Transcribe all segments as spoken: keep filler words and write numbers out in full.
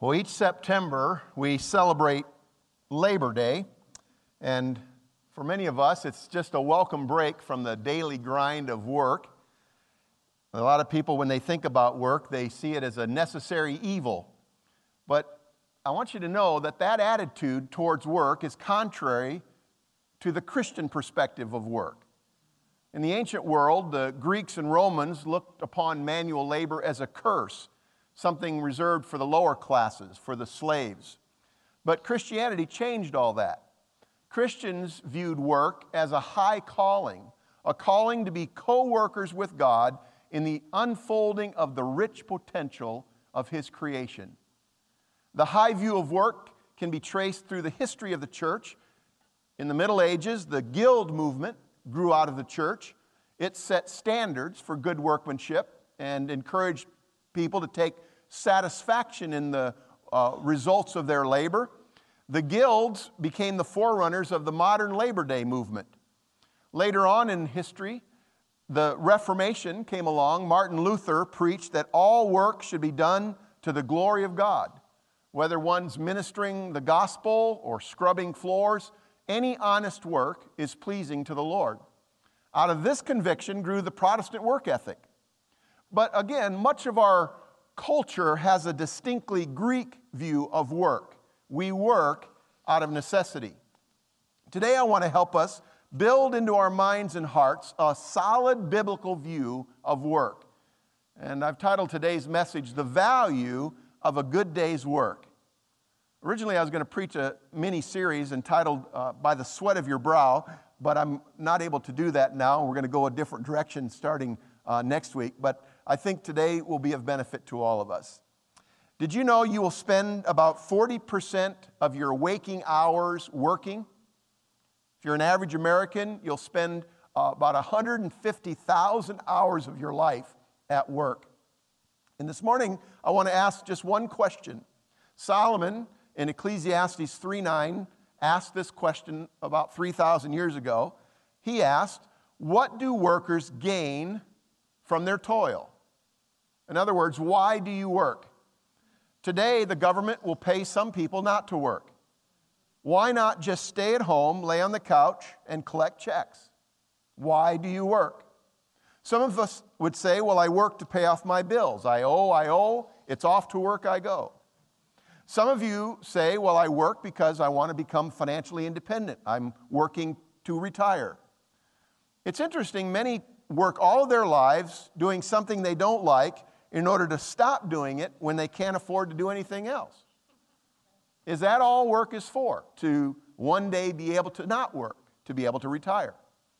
Well, each September we celebrate Labor Day, and for many of us it's just a welcome break from the daily grind of work. A lot of people, when they think about work, they see it as a necessary evil. But I want you to know that that attitude towards work is contrary to the Christian perspective of work. In the ancient world, the Greeks and Romans looked upon manual labor as a curse, something reserved for the lower classes, for the slaves. But Christianity changed all that. Christians viewed work as a high calling, a calling to be co-workers with God in the unfolding of the rich potential of His creation. The high view of work can be traced through the history of the church. In the Middle Ages, the Guild movement grew out of the church. It set standards for good workmanship and encouraged people to take satisfaction in the uh, results of their labor. The guilds became the forerunners of the modern Labor Day movement. Later on in history, the Reformation came along. Martin Luther preached that all work should be done to the glory of God. Whether one's ministering the gospel or scrubbing floors, any honest work is pleasing to the Lord. Out of this conviction grew the Protestant work ethic. But again, much of our culture has a distinctly Greek view of work. We work out of necessity. Today I want to help us build into our minds and hearts a solid biblical view of work. And I've titled today's message, The Value of a Good Day's Work. Originally I was going to preach a mini-series entitled uh, By the Sweat of Your Brow, but I'm not able to do that now. We're going to go a different direction starting uh, next week. But I think today will be of benefit to all of us. Did you know you will spend about forty percent of your waking hours working? If you're an average American, you'll spend uh, about one hundred fifty thousand hours of your life at work. And this morning, I want to ask just one question. Solomon, in Ecclesiastes three nine, asked this question about three thousand years ago. He asked, what do workers gain from their toil? In other words, why do you work? Today, the government will pay some people not to work. Why not just stay at home, lay on the couch, and collect checks? Why do you work? Some of us would say, well, I work to pay off my bills. I owe, I owe, it's off to work I go. Some of you say, well, I work because I want to become financially independent. I'm working to retire. It's interesting, many work all of their lives doing something they don't like in order to stop doing it when they can't afford to do anything else. Is that all work is for? To one day be able to not work, to be able to retire.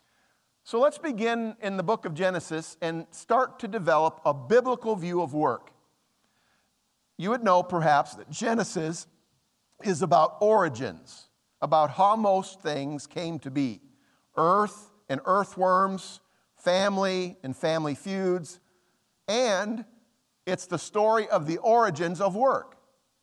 So let's begin in the book of Genesis and start to develop a biblical view of work. You would know perhaps that Genesis is about origins, about how most things came to be. Earth and earthworms, family and family feuds, and it's the story of the origins of work.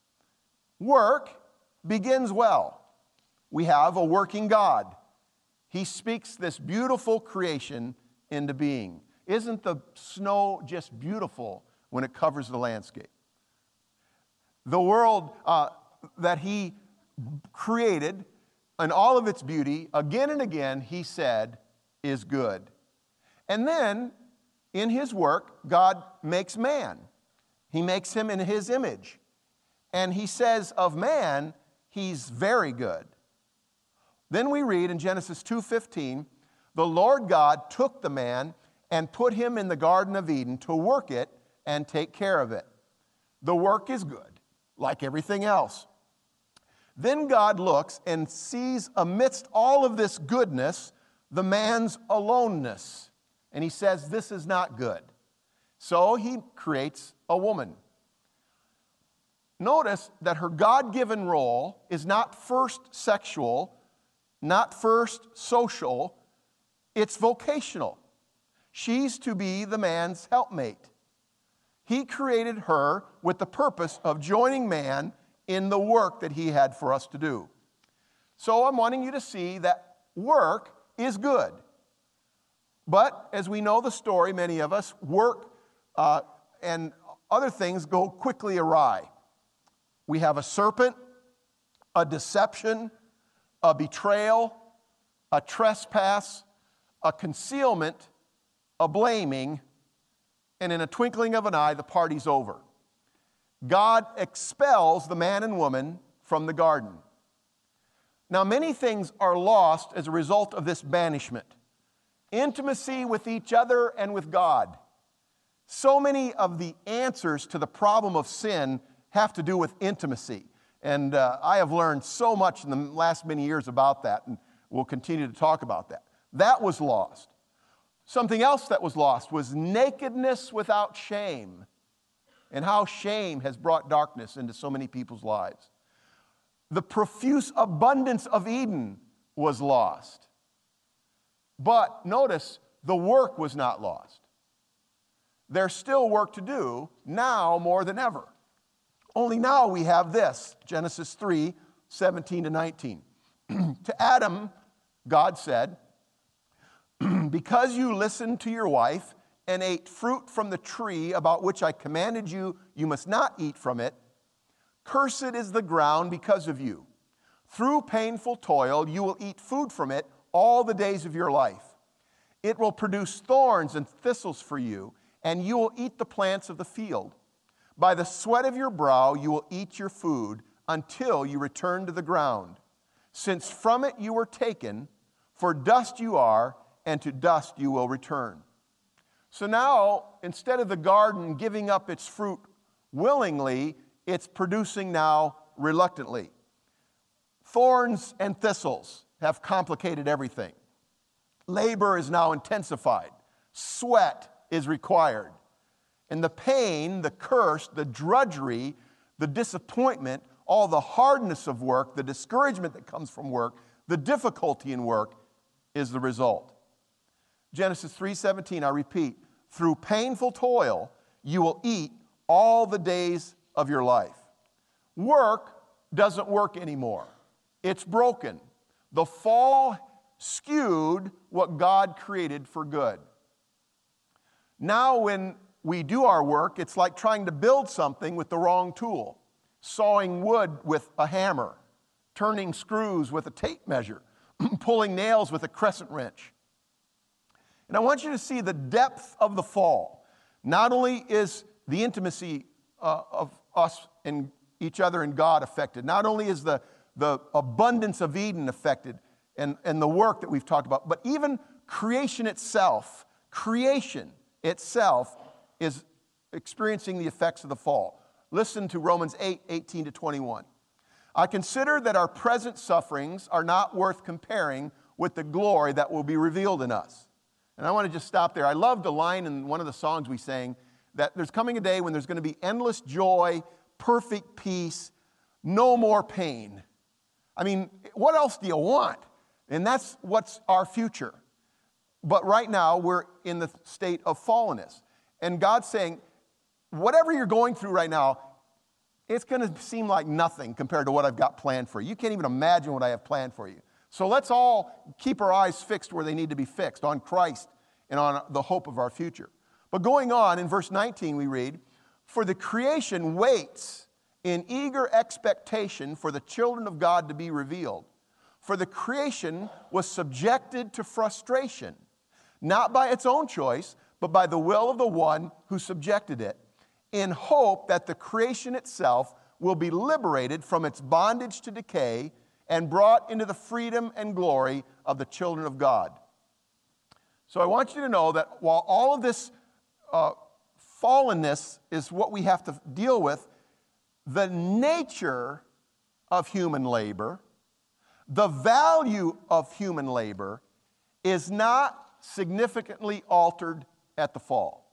Work begins well. We have a working God. He speaks this beautiful creation into being. Isn't the snow just beautiful when it covers the landscape? The world uh, that He created in all of its beauty, again and again, He said, is good. And then, in His work, God makes man. He makes him in His image. And He says of man, he's very good. Then we read in Genesis two fifteen, the Lord God took the man and put him in the Garden of Eden to work it and take care of it. The work is good, like everything else. Then God looks and sees amidst all of this goodness, the man's aloneness. And He says, this is not good. So He creates a woman. Notice that her God-given role is not first sexual, not first social, it's vocational. She's to be the man's helpmate. He created her with the purpose of joining man in the work that He had for us to do. So I'm wanting you to see that work is good. But as we know the story, many of us, work uh, and other things go quickly awry. we have a serpent, a deception, a betrayal, a trespass, a concealment, a blaming, and in a twinkling of an eye, the party's over. God expels the man and woman from the garden. Now, many things are lost as a result of this banishment. Intimacy with each other and with God. So many of the answers to the problem of sin have to do with intimacy. And uh, I have learned so much in the last many years about that, and we'll continue to talk about that. That was lost. Something else that was lost was nakedness without shame, and how shame has brought darkness into so many people's lives. The profuse abundance of Eden was lost. But notice, the work was not lost. There's still work to do, now more than ever. Only now we have this, Genesis three, seventeen to nineteen. To Adam, God said, because you listened to your wife and ate fruit from the tree about which I commanded you, you must not eat from it, cursed is the ground because of you. Through painful toil, you will eat food from it all the days of your life. It will produce thorns and thistles for you, and you will eat the plants of the field. By the sweat of your brow, you will eat your food until you return to the ground. Since from it you were taken, for dust you are, and to dust you will return. So now, instead of the garden giving up its fruit willingly, it's producing now reluctantly. Thorns and thistles have complicated everything. Labor is now intensified. Sweat is required. And the pain, the curse, the drudgery, the disappointment, all the hardness of work, the discouragement that comes from work, the difficulty in work is the result. Genesis three seventeen, I repeat, through painful toil you will eat all the days of your life. Work doesn't work anymore. It's broken. The fall skewed what God created for good. Now when we do our work, it's like trying to build something with the wrong tool. Sawing wood with a hammer, turning screws with a tape measure, pulling nails with a crescent wrench. And I want you to see the depth of the fall. Not only is the intimacy uh, of us and each other and God affected, not only is the, the abundance of Eden affected and, and the work that we've talked about, but even creation itself, creation itself is experiencing the effects of the fall. Listen to Romans eight, eighteen to twenty-one. I consider that our present sufferings are not worth comparing with the glory that will be revealed in us. And I want to just stop there. I loved a line in one of the songs we sang that there's coming a day when there's going to be endless joy, perfect peace, no more pain. I mean, what else do you want? And that's what's our future. But right now, we're in the state of fallenness. And God's saying, whatever you're going through right now, it's going to seem like nothing compared to what I've got planned for you. You can't even imagine what I have planned for you. So let's all keep our eyes fixed where they need to be fixed, on Christ and on the hope of our future. But going on, in verse nineteen we read, for the creation waits in eager expectation for the children of God to be revealed. For the creation was subjected to frustration, not by its own choice, but by the will of the one who subjected it, in hope that the creation itself will be liberated from its bondage to decay and brought into the freedom and glory of the children of God. So I want you to know that while all of this uh, fallenness is what we have to deal with, the nature of human labor, the value of human labor is not significantly altered at the fall.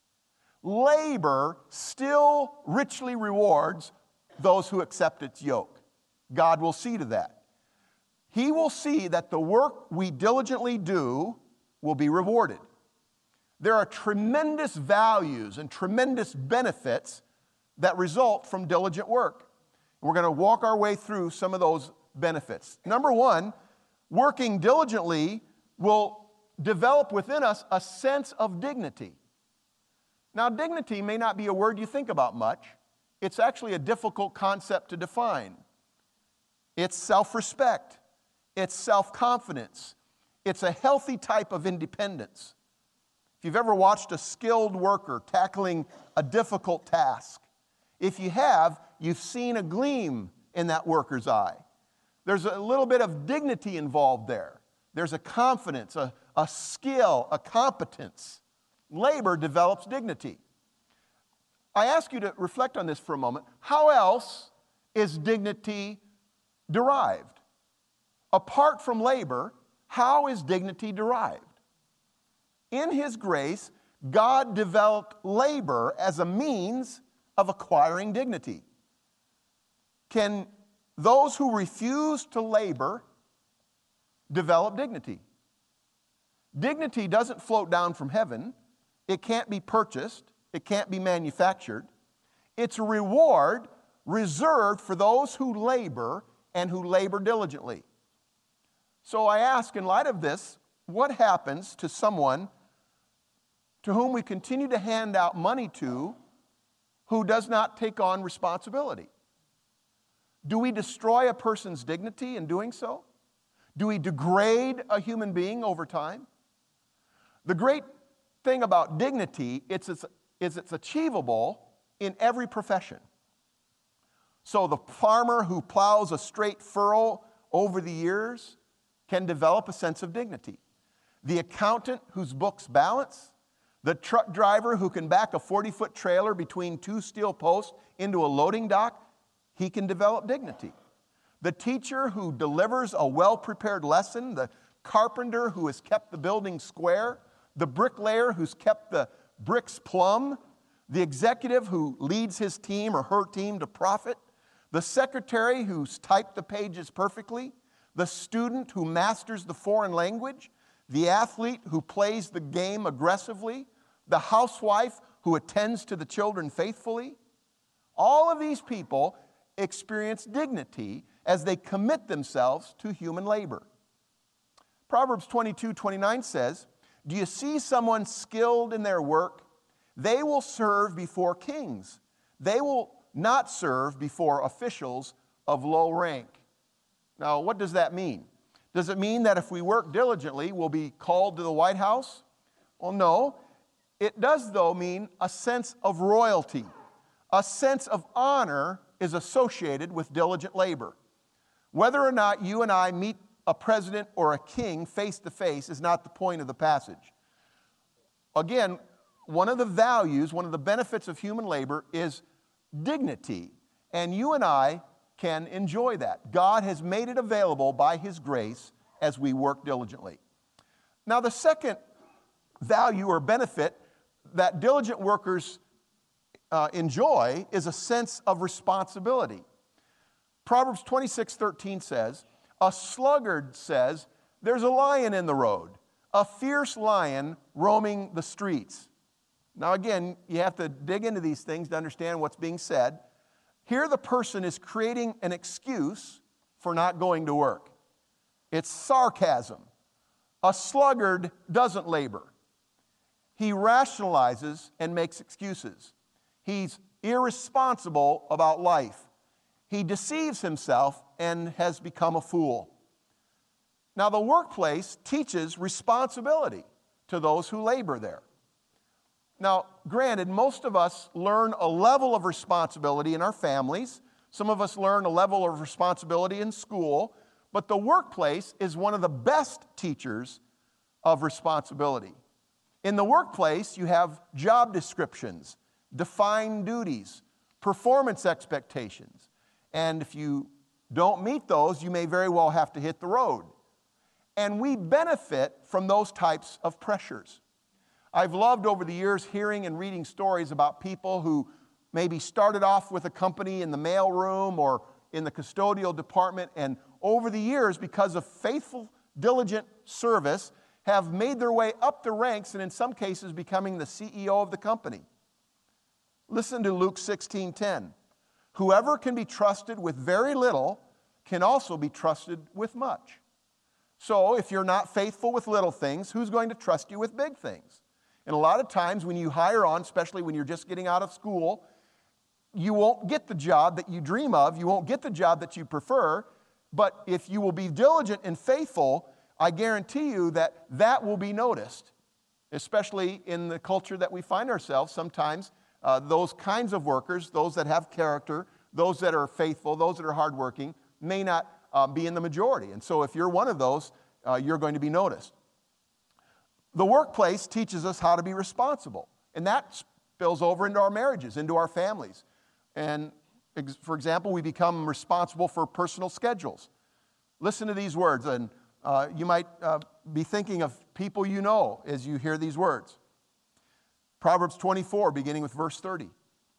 Labor still richly rewards those who accept its yoke. God will see to that. He will see that the work we diligently do will be rewarded. There are tremendous values and tremendous benefits that result from diligent work. We're going to walk our way through some of those benefits. Number one, working diligently will develop within us a sense of dignity. Now, dignity may not be a word you think about much. it's actually a difficult concept to define. It's self-respect. It's self-confidence. It's a healthy type of independence. If you've ever watched a skilled worker tackling a difficult task, if you have, you've seen a gleam in that worker's eye. There's a little bit of dignity involved there. There's a confidence, a, a skill, a competence. Labor develops dignity. I ask you to reflect on this for a moment. How else is dignity derived? Apart from labor, how is dignity derived? In His grace, God developed labor as a means of acquiring dignity. Can those who refuse to labor develop dignity? Dignity doesn't float down from heaven. It can't be purchased. It can't be manufactured. It's a reward reserved for those who labor and who labor diligently. So I ask, in light of this, what happens to someone to whom we continue to hand out money to who does not take on responsibility? Do we destroy a person's dignity in doing so? Do we degrade a human being over time? The great thing about dignity is it's, is it's achievable in every profession. So the farmer who plows a straight furrow over the years can develop a sense of dignity. The accountant whose books balance, the truck driver who can back a forty-foot trailer between two steel posts into a loading dock, he can develop dignity. The teacher who delivers a well-prepared lesson, the carpenter who has kept the building square, the bricklayer who's kept the bricks plumb, the executive who leads his team or her team to profit, the secretary who's typed the pages perfectly, the student who masters the foreign language, the athlete who plays the game aggressively, the housewife who attends to the children faithfully. All of these people experience dignity as they commit themselves to human labor. Proverbs twenty-two twenty-nine says, "Do you see someone skilled in their work? They will serve before kings. They will not serve before officials of low rank." Now, what does that mean? Does it mean that if we work diligently, we'll be called to the White House? Well, no. It does, though, mean a sense of royalty. A sense of honor is associated with diligent labor. Whether or not you and I meet a president or a king face to face is not the point of the passage. Again, one of the values, one of the benefits of human labor is dignity. And you and I can enjoy that. God has made it available by His grace as we work diligently. Now, the second value or benefit that diligent workers uh, enjoy is a sense of responsibility. Proverbs twenty-six thirteen says, "A sluggard says, 'There's a lion in the road, a fierce lion roaming the streets.'" Now again, you have to dig into these things to understand what's being said. Here the person is creating an excuse for not going to work. It's sarcasm. A sluggard doesn't labor. He rationalizes and makes excuses. He's irresponsible about life. He deceives himself and has become a fool. Now, the workplace teaches responsibility to those who labor there. Now, granted, most of us learn a level of responsibility in our families. Some of us learn a level of responsibility in school. But the workplace is one of the best teachers of responsibility. In the workplace, you have job descriptions, defined duties, performance expectations. And if you don't meet those, you may very well have to hit the road. And we benefit from those types of pressures. I've loved over the years hearing and reading stories about people who maybe started off with a company in the mailroom or in the custodial department, and over the years, because of faithful, diligent service, have made their way up the ranks and in some cases becoming the C E O of the company. Listen to Luke sixteen ten. "Whoever can be trusted with very little can also be trusted with much." So if you're not faithful with little things, who's going to trust you with big things? And a lot of times when you hire on, especially when you're just getting out of school, you won't get the job that you dream of. You won't get the job that you prefer. But if you will be diligent and faithful, I guarantee you that that will be noticed, especially in the culture that we find ourselves. Sometimes uh, those kinds of workers, those that have character, those that are faithful, those that are hardworking, may not uh, be in the majority. And so if you're one of those, uh, you're going to be noticed. The workplace teaches us how to be responsible, and that spills over into our marriages, into our families. And ex- for example, we become responsible for personal schedules. Listen to these words, and uh, you might uh, be thinking of people you know as you hear these words. Proverbs twenty-four, beginning with verse thirty.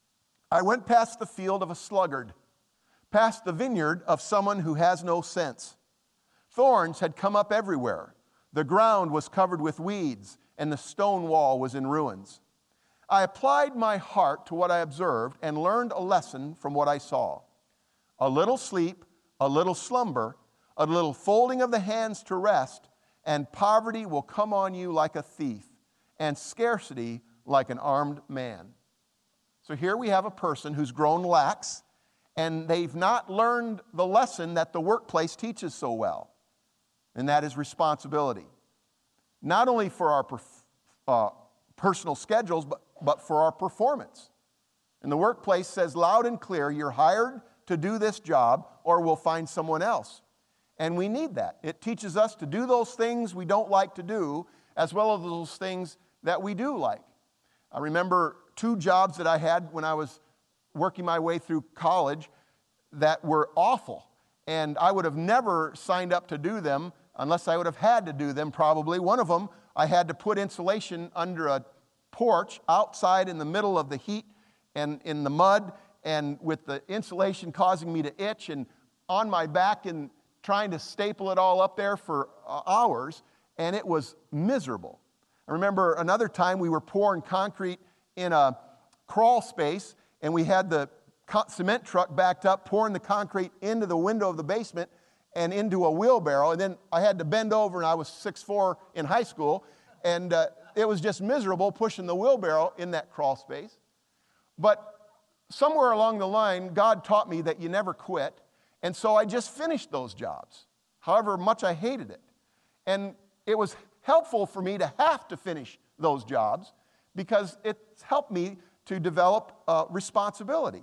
I went past the field of a sluggard, past the vineyard of someone who has no sense. Thorns had come up everywhere. The ground was covered with weeds, and the stone wall was in ruins. I applied my heart to what I observed and learned a lesson from what I saw. A little sleep, a little slumber, a little folding of the hands to rest, and poverty will come on you like a thief, and scarcity like an armed man. So here we have a person who's grown lax, and they've not learned the lesson that the workplace teaches so well, and that is responsibility. Not only for our uh, personal schedules, but, but for our performance. And the workplace says loud and clear, you're hired to do this job, or we'll find someone else. And we need that. It teaches us to do those things we don't like to do, as well as those things that we do like. I remember two jobs that I had when I was working my way through college that were awful. And I would have never signed up to do them unless I would have had to do them probably. One of them, I had to put insulation under a porch outside in the middle of the heat and in the mud, and with the insulation causing me to itch and on my back and trying to staple it all up there for uh, hours, and it was miserable. I remember another time we were pouring concrete in a crawl space, and we had the co- cement truck backed up, pouring the concrete into the window of the basement and into a wheelbarrow, and then I had to bend over, and I was six foot four in high school, and uh, it was just miserable pushing the wheelbarrow in that crawl space. But somewhere along the line, God taught me that you never quit, and so I just finished those jobs, however much I hated it. And it was helpful for me to have to finish those jobs because it's helped me to develop uh, responsibility.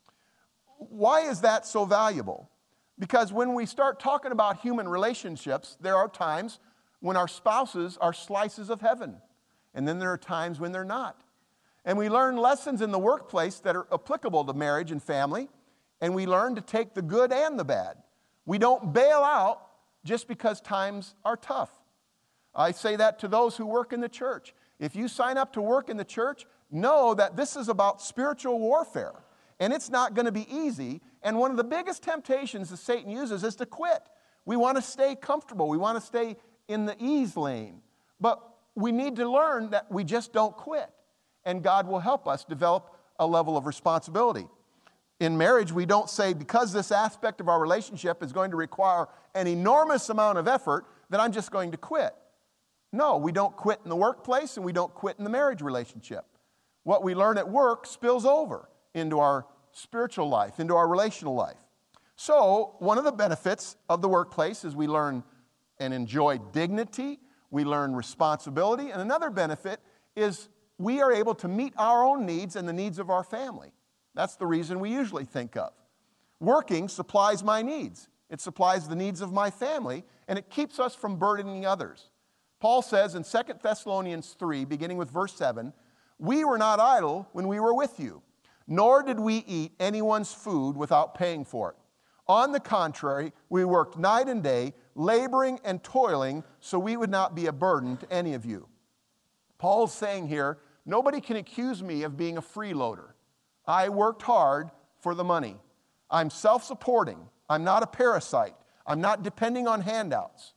Why is that so valuable? Because when we start talking about human relationships, there are times when our spouses are slices of heaven, and then there are times when they're not. And we learn lessons in the workplace that are applicable to marriage and family, and we learn to take the good and the bad. We don't bail out just because times are tough. I say that to those who work in the church. If you sign up to work in the church, know that this is about spiritual warfare, and it's not going to be easy. And one of the biggest temptations that Satan uses is to quit. We want to stay comfortable. We want to stay in the ease lane. But we need to learn that we just don't quit, and God will help us develop a level of responsibility. In marriage, we don't say, because this aspect of our relationship is going to require an enormous amount of effort, that I'm just going to quit. No, we don't quit in the workplace, and we don't quit in the marriage relationship. What we learn at work spills over into our spiritual life, into our relational life. So, one of the benefits of the workplace is we learn and enjoy dignity, we learn responsibility, and another benefit is we are able to meet our own needs and the needs of our family. That's the reason we usually think of. Working supplies my needs. It supplies the needs of my family, and it keeps us from burdening others. Paul says in Second Thessalonians three, beginning with verse seven, we were not idle when we were with you, nor did we eat anyone's food without paying for it. On the contrary, we worked night and day, laboring and toiling, so we would not be a burden to any of you. Paul's saying here, nobody can accuse me of being a freeloader. I worked hard for the money. I'm self-supporting. I'm not a parasite. I'm not depending on handouts.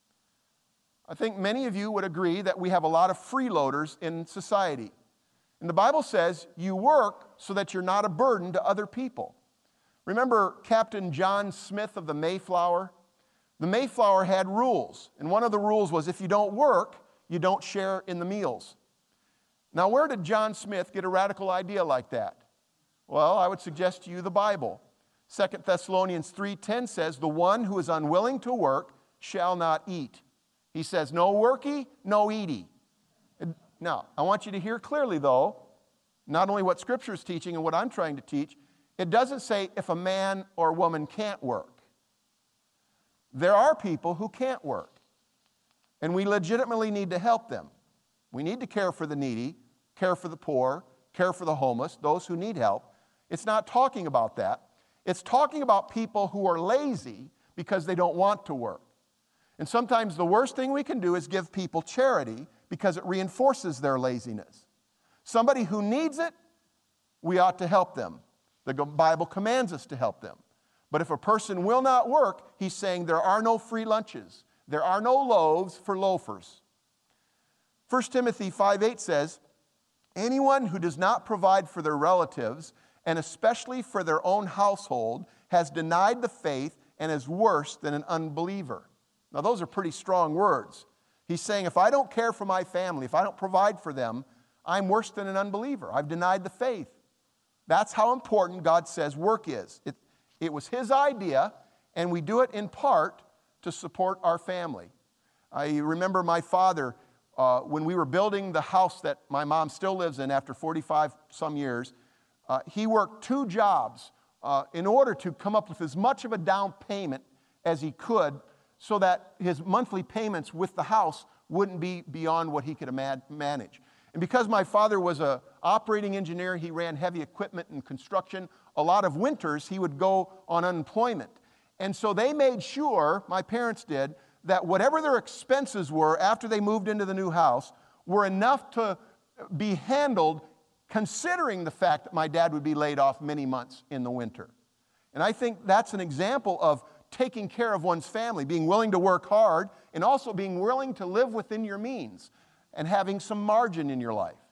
I think many of you would agree that we have a lot of freeloaders in society. And the Bible says you work so that you're not a burden to other people. Remember Captain John Smith of the Mayflower? The Mayflower had rules, and one of the rules was if you don't work, you don't share in the meals. Now, where did John Smith get a radical idea like that? Well, I would suggest to you the Bible. Second Thessalonians three ten says, the one who is unwilling to work shall not eat. He says, no worky, no eaty. Now, I want you to hear clearly, though, not only what Scripture is teaching and what I'm trying to teach, it doesn't say if a man or woman can't work. There are people who can't work, and we legitimately need to help them. We need to care for the needy, care for the poor, care for the homeless, those who need help. It's not talking about that. It's talking about people who are lazy because they don't want to work. And sometimes the worst thing we can do is give people charity because it reinforces their laziness. Somebody who needs it, we ought to help them. The Bible commands us to help them. But if a person will not work, he's saying there are no free lunches. There are no loaves for loafers. First Timothy five eight says, anyone who does not provide for their relatives, and especially for their own household, has denied the faith and is worse than an unbeliever. Now those are pretty strong words. He's saying if I don't care for my family, if I don't provide for them, I'm worse than an unbeliever. I've denied the faith. That's how important God says work is. It, it was His idea, and we do it in part to support our family. I remember my father, uh, when we were building the house that my mom still lives in after forty-five some years, uh, he worked two jobs uh, in order to come up with as much of a down payment as he could so that his monthly payments with the house wouldn't be beyond what he could manage. And because my father was an operating engineer, he ran heavy equipment and construction, a lot of winters he would go on unemployment. And so they made sure, my parents did, that whatever their expenses were after they moved into the new house were enough to be handled considering the fact that my dad would be laid off many months in the winter. And I think that's an example of taking care of one's family, being willing to work hard, and also being willing to live within your means and having some margin in your life.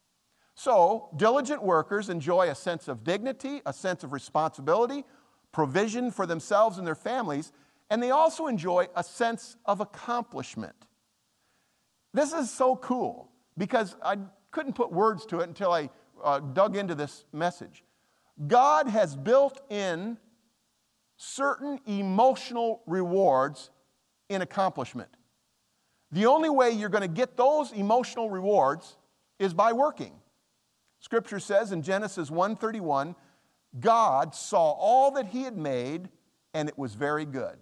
So, diligent workers enjoy a sense of dignity, a sense of responsibility, provision for themselves and their families, and they also enjoy a sense of accomplishment. This is so cool because I couldn't put words to it until I uh, dug into this message. God has built in certain emotional rewards in accomplishment. The only way you're going to get those emotional rewards is by working. Scripture says in Genesis one thirty-one, God saw all that He had made, and it was very good.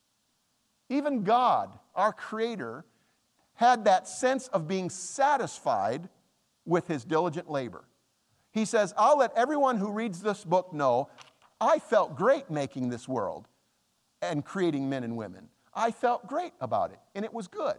Even God, our Creator, had that sense of being satisfied with His diligent labor. He says, I'll let everyone who reads this book know I felt great making this world and creating men and women. I felt great about it, and it was good.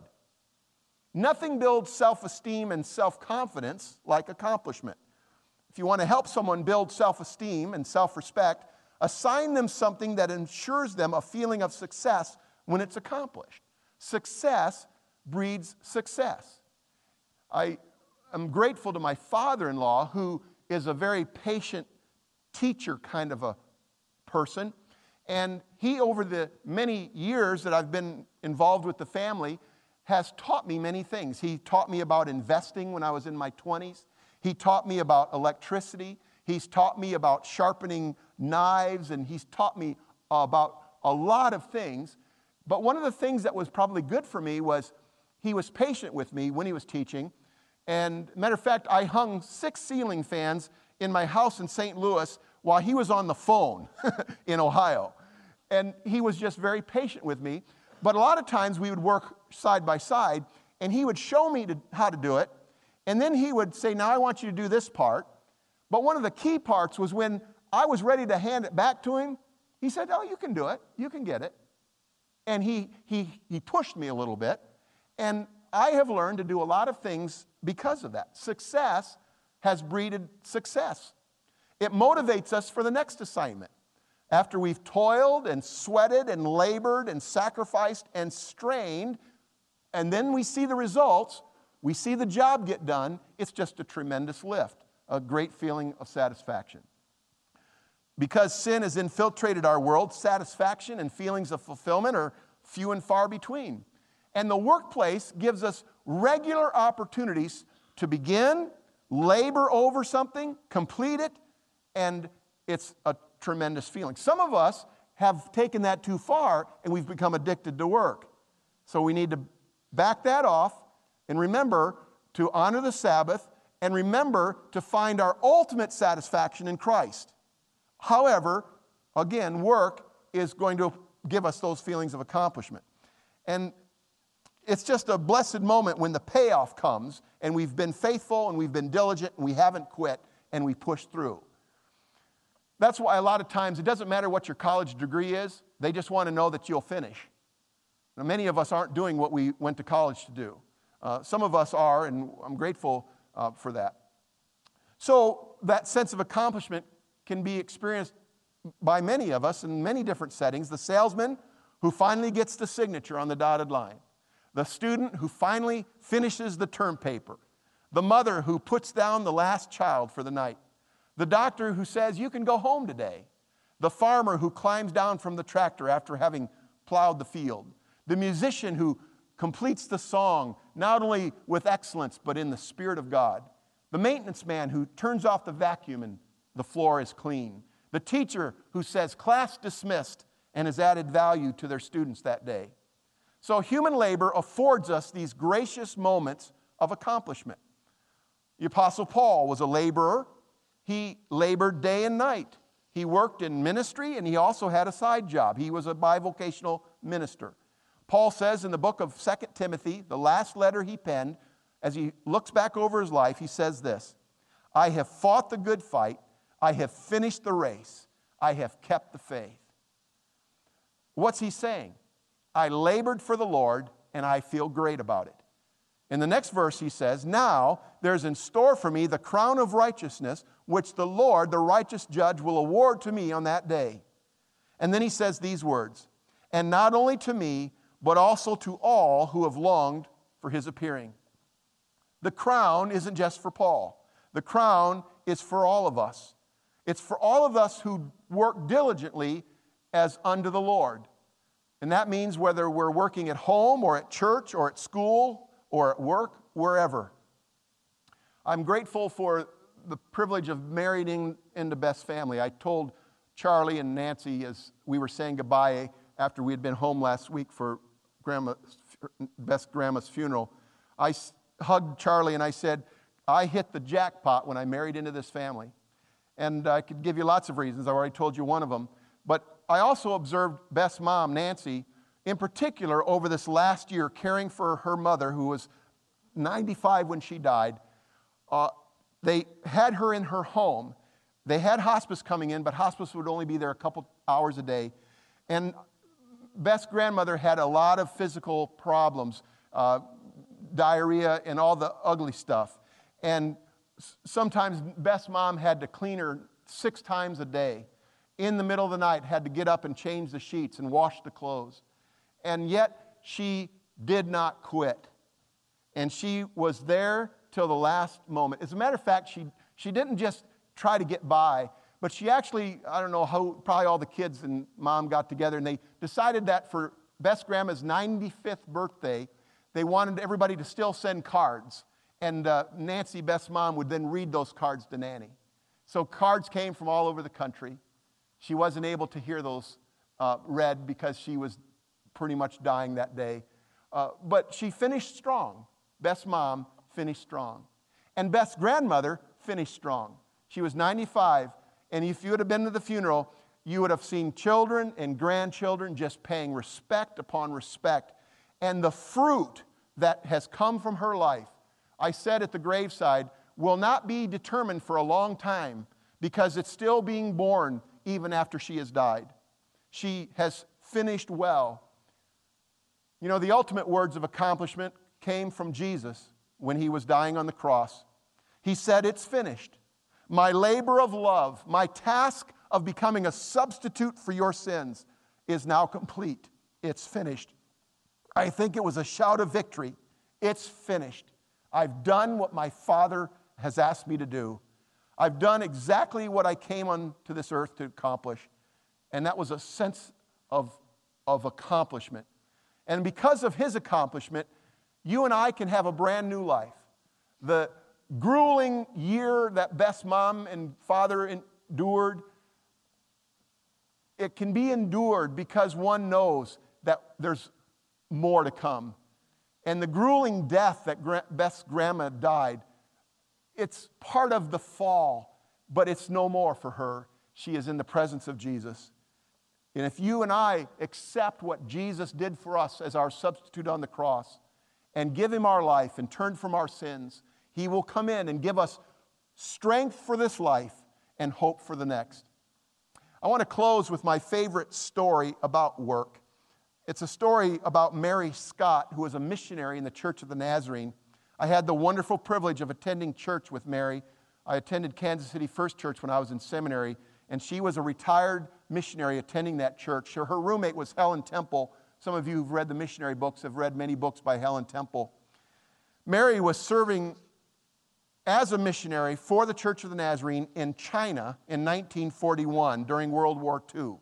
Nothing builds self-esteem and self-confidence like accomplishment. If you want to help someone build self-esteem and self-respect, assign them something that ensures them a feeling of success when it's accomplished. Success breeds success. I am grateful to my father-in-law, who is a very patient teacher kind of a person. And he, over the many years that I've been involved with the family, has taught me many things. He taught me about investing when I was in my twenties. He taught me about electricity. He's taught me about sharpening knives, and he's taught me about a lot of things. But one of the things that was probably good for me was he was patient with me when he was teaching. And matter of fact, I hung six ceiling fans in my house in Saint Louis while he was on the phone in Ohio. And he was just very patient with me. But a lot of times we would work side by side, and he would show me to, how to do it. And then he would say, now I want you to do this part. But one of the key parts was when I was ready to hand it back to him, he said, oh, you can do it. You can get it. And he, he, he pushed me a little bit. And I have learned to do a lot of things because of that. Success has breeded success. It motivates us for the next assignment. After we've toiled and sweated and labored and sacrificed and strained, and then we see the results, we see the job get done, it's just a tremendous lift, a great feeling of satisfaction. Because sin has infiltrated our world, satisfaction and feelings of fulfillment are few and far between. And the workplace gives us regular opportunities to begin, labor over something, complete it, and it's a tremendous feeling. Some of us have taken that too far, and we've become addicted to work. So we need to back that off and remember to honor the Sabbath and remember to find our ultimate satisfaction in Christ. However, again, work is going to give us those feelings of accomplishment. And it's just a blessed moment when the payoff comes and we've been faithful and we've been diligent and we haven't quit and we push through. That's why a lot of times it doesn't matter what your college degree is, they just want to know that you'll finish. Now, many of us aren't doing what we went to college to do. Uh, some of us are, and I'm grateful uh, for that. So that sense of accomplishment can be experienced by many of us in many different settings. The salesman who finally gets the signature on the dotted line. The student who finally finishes the term paper. The mother who puts down the last child for the night. The doctor who says, you can go home today. The farmer who climbs down from the tractor after having plowed the field. The musician who completes the song, not only with excellence, but in the Spirit of God. The maintenance man who turns off the vacuum and the floor is clean. The teacher who says, class dismissed, and has added value to their students that day. So human labor affords us these gracious moments of accomplishment. The Apostle Paul was a laborer. He labored day and night. He worked in ministry, and he also had a side job. He was a bivocational minister. Paul says in the book of Second Timothy, the last letter he penned, as he looks back over his life, he says this, I have fought the good fight, I have finished the race, I have kept the faith. What's he saying? I labored for the Lord, and I feel great about it. In the next verse he says, now there's in store for me the crown of righteousness, which the Lord, the righteous judge, will award to me on that day. And then he says these words, and not only to me, but also to all who have longed for his appearing. The crown isn't just for Paul. The crown is for all of us. It's for all of us who work diligently as unto the Lord. And that means whether we're working at home or at church or at school or at work, wherever. I'm grateful for the privilege of marrying into Beth's family. I told Charlie and Nancy as we were saying goodbye after we had been home last week for grandma, Beth's grandma's funeral. I hugged Charlie and I said, I hit the jackpot when I married into this family. And I could give you lots of reasons. I already told you one of them. But I also observed Beth's mom, Nancy, in particular over this last year, caring for her mother, who was ninety-five when she died. Uh, they had her in her home. They had hospice coming in, but hospice would only be there a couple hours a day. And Beth's grandmother had a lot of physical problems, uh, diarrhea and all the ugly stuff. And sometimes Beth's mom had to clean her six times a day. In the middle of the night, had to get up and change the sheets and wash the clothes. And yet, she did not quit. And she was there till the last moment. As a matter of fact, she, she didn't just try to get by, but she actually, I don't know how, probably all the kids and mom got together, and they decided that for Beth's grandma's ninety-fifth birthday, they wanted everybody to still send cards. And uh, Nancy, Beth's mom, would then read those cards to Nanny. So cards came from all over the country. She wasn't able to hear those uh, read because she was pretty much dying that day. Uh, but she finished strong. Beth's mom finished strong. And Beth's grandmother finished strong. She was ninety-five, and if you would have been to the funeral, you would have seen children and grandchildren just paying respect upon respect. And the fruit that has come from her life, I said at the graveside, will not be determined for a long time because it's still being born even after she has died. She has finished well. You know, the ultimate words of accomplishment came from Jesus when he was dying on the cross. He said, it's finished. My labor of love, my task of becoming a substitute for your sins is now complete. It's finished. I think it was a shout of victory. It's finished. I've done what my Father has asked me to do. I've done exactly what I came onto this earth to accomplish. And that was a sense of, of accomplishment. And because of his accomplishment, you and I can have a brand new life. The grueling year that Beth's mom and father endured. It can be endured because one knows that there's more to come. And the grueling death that Beth's grandma died, it's part of the fall, but it's no more for her. She is in the presence of Jesus. And if you and I accept what Jesus did for us as our substitute on the cross and give him our life and turn from our sins, he will come in and give us strength for this life and hope for the next. I want to close with my favorite story about work. It's a story about Mary Scott, who was a missionary in the Church of the Nazarene. I had the wonderful privilege of attending church with Mary. I attended Kansas City First Church when I was in seminary, and she was a retired missionary attending that church. Her roommate was Helen Temple. Some of you who've read the missionary books have read many books by Helen Temple. Mary was serving as a missionary for the Church of the Nazarene in China in nineteen forty-one during World War Two.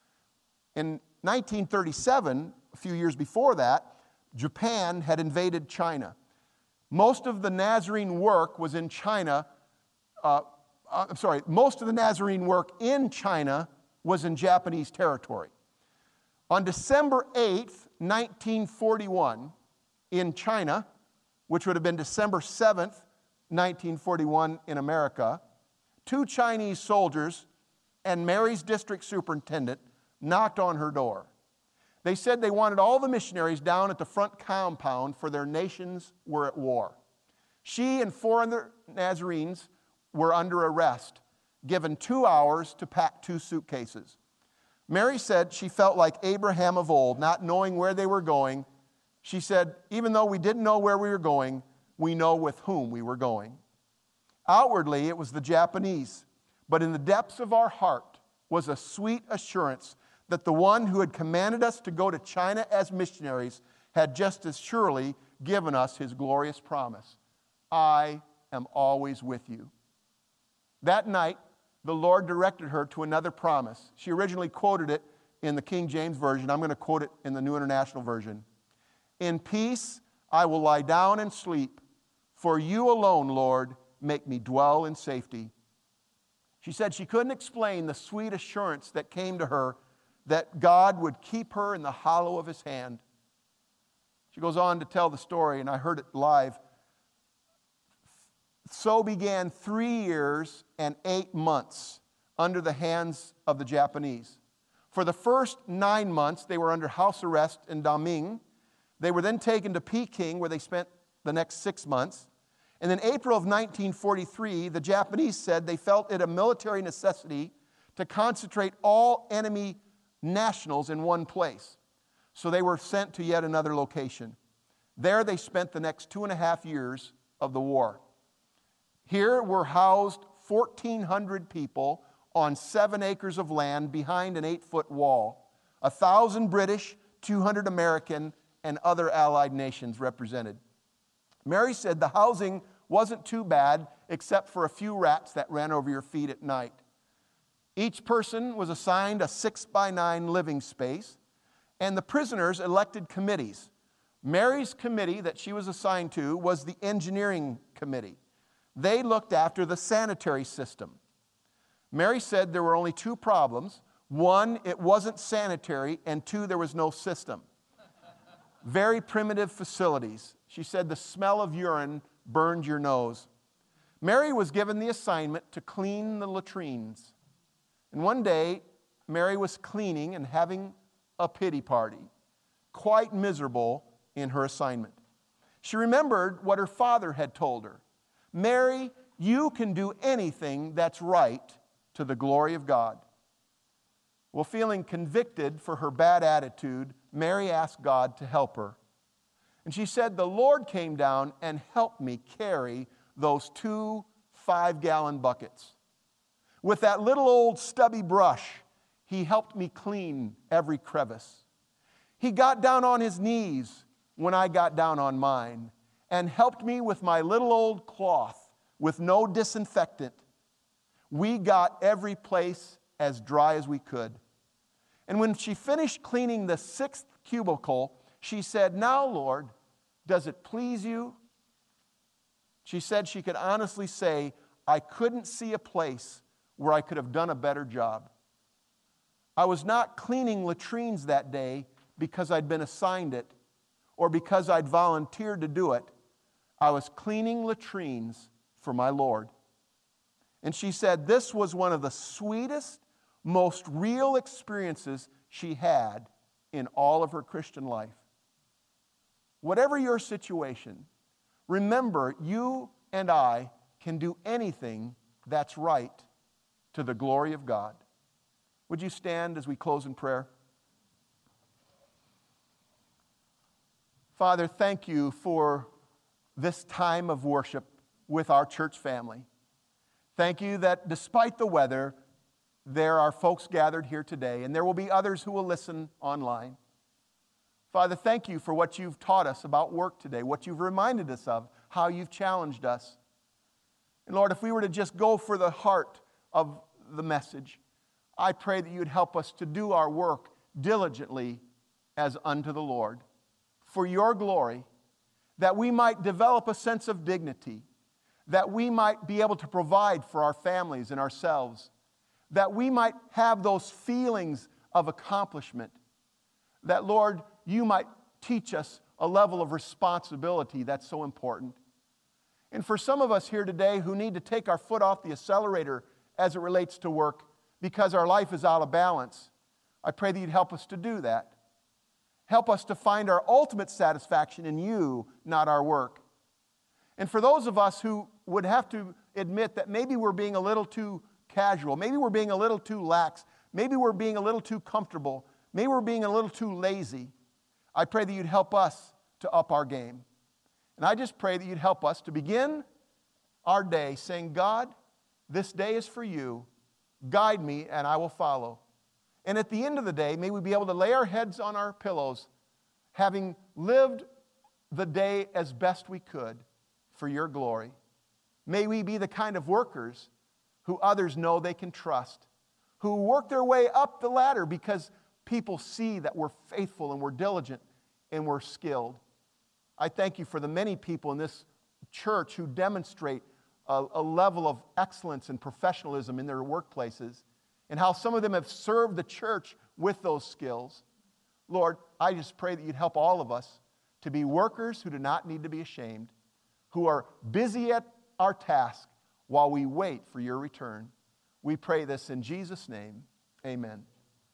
In nineteen thirty-seven, a few years before that, Japan had invaded China. Most of the Nazarene work was in China. Uh, I'm sorry, most of the Nazarene work in China was in Japanese territory. On December eighth, nineteen forty-one, in China, which would have been December seventh, nineteen forty-one in America, two Chinese soldiers and Mary's district superintendent knocked on her door. They said they wanted all the missionaries down at the front compound for their nations were at war. She and four other Nazarenes were under arrest, given two hours to pack two suitcases. Mary said she felt like Abraham of old, not knowing where they were going. She said, even though we didn't know where we were going, we know with whom we were going. Outwardly, it was the Japanese, but in the depths of our heart was a sweet assurance that the one who had commanded us to go to China as missionaries had just as surely given us his glorious promise. I am always with you. That night, the Lord directed her to another promise. She originally quoted it in the King James Version. I'm going to quote it in the New International Version. In peace I will lie down and sleep, for you alone, Lord, make me dwell in safety. She said she couldn't explain the sweet assurance that came to her that God would keep her in the hollow of his hand. She goes on to tell the story, and I heard it live. So began three years and eight months under the hands of the Japanese. For the first nine months, they were under house arrest in Daming. They were then taken to Peking, where they spent the next six months. And in April of nineteen forty-three, the Japanese said they felt it a military necessity to concentrate all enemy nationals in one place. So they were sent to yet another location. There they spent the next two and a half years of the war. Here were housed fourteen hundred people on seven acres of land behind an eight-foot wall. A thousand British, two hundred American, and other allied nations represented. Mary said the housing wasn't too bad except for a few rats that ran over your feet at night. Each person was assigned a six by nine living space, and the prisoners elected committees. Mary's committee that she was assigned to was the engineering committee. They looked after the sanitary system. Mary said there were only two problems. One, it wasn't sanitary, and two, there was no system. Very primitive facilities. She said the smell of urine burned your nose. Mary was given the assignment to clean the latrines. And one day, Mary was cleaning and having a pity party, quite miserable in her assignment. She remembered what her father had told her. Mary, you can do anything that's right to the glory of God. Well, feeling convicted for her bad attitude, Mary asked God to help her. And she said, the Lord came down and helped me carry those two five-gallon buckets. With that little old stubby brush, he helped me clean every crevice. He got down on his knees when I got down on mine and helped me with my little old cloth with no disinfectant. We got every place as dry as we could. And when she finished cleaning the sixth cubicle, she said, now, Lord, does it please you? She said she could honestly say, I couldn't see a place where I could have done a better job. I was not cleaning latrines that day because I'd been assigned it or because I'd volunteered to do it. I was cleaning latrines for my Lord. And she said this was one of the sweetest, most real experiences she had in all of her Christian life. Whatever your situation, remember you and I can do anything that's right to the glory of God. Would you stand as we close in prayer? Father, thank you for this time of worship with our church family. Thank you that despite the weather, there are folks gathered here today, and there will be others who will listen online. Father, thank you for what you've taught us about work today, what you've reminded us of, how you've challenged us. And Lord, if we were to just go for the heart of the message, I pray that you'd help us to do our work diligently as unto the Lord, for your glory, that we might develop a sense of dignity, that we might be able to provide for our families and ourselves, that we might have those feelings of accomplishment, that, Lord, you might teach us a level of responsibility that's so important. And for some of us here today who need to take our foot off the accelerator as it relates to work because our life is out of balance, I pray that you'd help us to do that. Help us to find our ultimate satisfaction in you, not our work. And for those of us who would have to admit that maybe we're being a little too casual, maybe we're being a little too lax, maybe we're being a little too comfortable, maybe we're being a little too lazy, I pray that you'd help us to up our game. And I just pray that you'd help us to begin our day saying, God, this day is for you. Guide me and I will follow. And at the end of the day, may we be able to lay our heads on our pillows, having lived the day as best we could for your glory. May we be the kind of workers who others know they can trust, who work their way up the ladder because people see that we're faithful and we're diligent and we're skilled. I thank you for the many people in this church who demonstrate a, a level of excellence and professionalism in their workplaces, and how some of them have served the church with those skills. Lord, I just pray that you'd help all of us to be workers who do not need to be ashamed, who are busy at our task while we wait for your return. We pray this in Jesus' name. Amen.